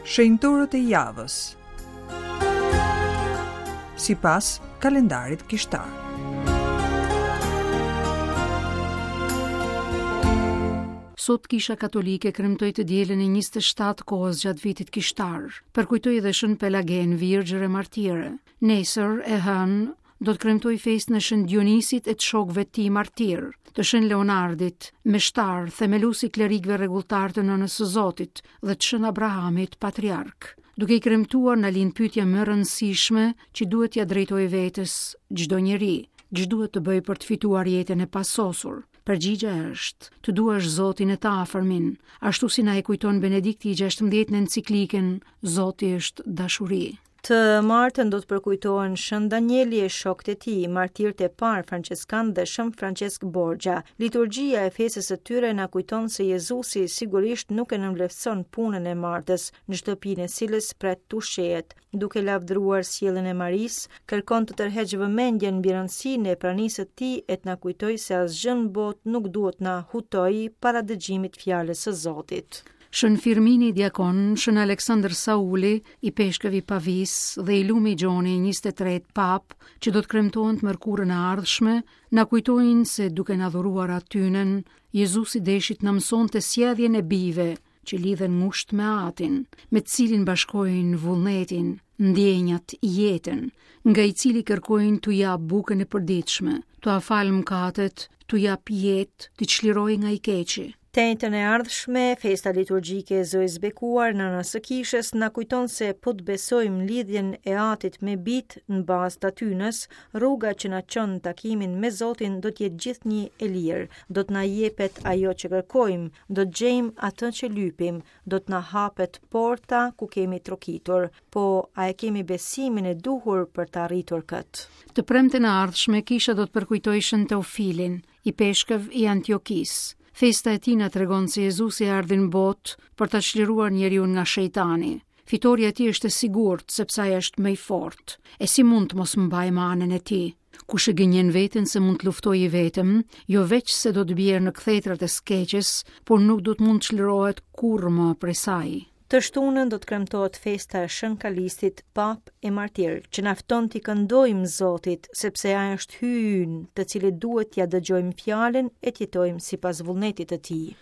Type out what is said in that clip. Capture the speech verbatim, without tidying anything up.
Shenjtorët e javës sipas kalendarit kishtar. Sot Kisha Katolike kremtoi të dielën e njëzet e shtatë kohës gjatë vitit kishtar. Përkujtoi edhe Shën Pelagen, Virgjër e Martire. Nesër e hënë do të kremtoj festën e Shën Dionisit e të shokëve të tij martir, të Shën Leonardit, meshtar, themelusi klerikëve rregulltar të Nënës së Zotit dhe të Shën Abrahamit, patriark. Duke i kremtuar na lind pyetja më e rëndësishme që duhet t'ia drejtojë vetes çdo njeri, ç'duhet të bëjë për të fituar jetën e pasosur. Përgjigja është: të duash Zotin e të afërmin, ashtu si na e kujton Benedikti i gjashtëmbëdhjetë në enciklikën Zoti është dashuri. Të martën do të përkujtohen Shën Danieli e shokët e tij, martirët e parë franceskan dhe Shën Francesc Borgia. Liturgjia e fesës së tyre na kujton se Jezusi sigurisht nuk e nënvlerëson punën e martës, në shtëpinë e cilës pret të ushqehet. Duke lavdëruar sjelljen e Marisë, kërkon të tërheqë vëmendjen mbi rëndësinë e pranisë së tij e të na kujtojë se asgjë në botë nuk duhet na hutojë para dëgjimit fjalës së Zotit. Shën Firmini Diakon, Shën Aleksandër Sauli i peshkëve i Pavis dhe i Lumi Gjoni njëzet e tretë pap, që do të kremtohen të mërkurën e ardhshme, na kujtojnë se duke na dhuruar atynën, Jezusi deshit na mësonte sjelljen e bijve që lidhen ngusht me atin, me të cilin bashkojnë vullnetin, ndjenjat, jetën, nga i cili kërkojnë t'u jap bukën e përditshme, t'u afal mëkatet, t'u jap jetë, t'i çlirojë nga i keqi. Tenjtën e ardhshme, festa liturgjike e Zojës Bekuar, Nënës së Kishës, na kujton se po të besojmë lidhjen e atit me bijt në bazë të atynës, rruga që na çon në takimin me Zotin do të jetë gjithnjë e lirë, do të na jepet ajo që kërkojmë, do të gjejmë atë që lypim, do të na hapet porta ku kemi trokitur, po a e kemi besimin e duhur për të arritur këtë? Të premten e ardhshme Kisha do të përkujtojë Shën Teofilin, i peshkëv i Antiokisë. Festa e tij na tregon se Jezusi erdhi në botë për ta çliruar njeriu nga shejtani. Fitoria e tij është e sigurt sepse ai është më i fortë. E si mund të mos mbajmë anën e tij? Kush e gënjen veten se mund të luftojë vetëm, jo veç se do të bjerë në kthetrat e skeqes, por nuk do të mund të çlirohet kurrë më prej saj. Të shtunën do të kremtohet festa e Shën Kalistit, pap e martir, që na fton t'i këndojmë Zotit, sepse ai është hyj ynë, të cilit duhet t'ia dëgjojmë fjalën e t'jetojmë sipas vullnetit të tij.